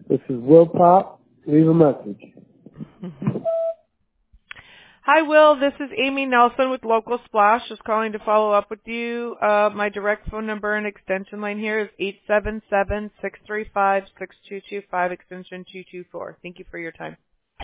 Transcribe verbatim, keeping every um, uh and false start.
This is Will Pop. Leave a message. Hi, Will. This is Amy Nelson with Local Splash. Just calling to follow up with you. Uh, my direct phone number and extension line here is eight seven seven, six three five, six two two five, extension two two four. Thank you for your time.